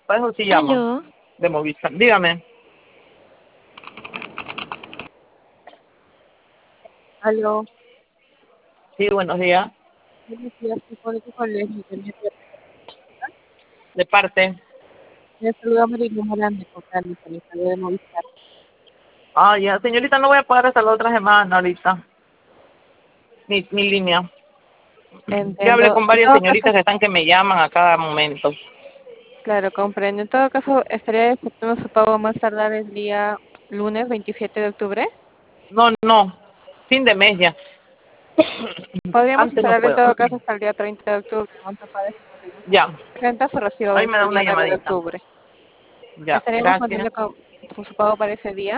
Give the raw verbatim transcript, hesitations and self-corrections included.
Para eso sí llamo. Aló. De Movistar. Dígame. Aló, Sí, buenos días. buenos días, ¿se pone tu colegio? De parte. Me saluda Marilyn Morán de Cocal, de de Movistar. Ah, ya, señorita, no voy a pagar hasta la otra semana ahorita. Mi, mi línea. Ya hablé Entiendo. con En varias todo caso, señoritas que están que me llaman a cada momento. claro, comprendo. En todo caso, estaría efectuando su pago más tardar el día lunes veintisiete de octubre. No, no. Fin de mes ya. Podríamos Antes no instalarlo en puedo. todo caso hasta el día treinta de octubre. El monto paga cincuenta y dos Ya. sesenta, su recibo Ahí vence me da el una día nueve de llamadita. octubre. Ya. Estaríamos Gracias. contando con, con su pago para ese día.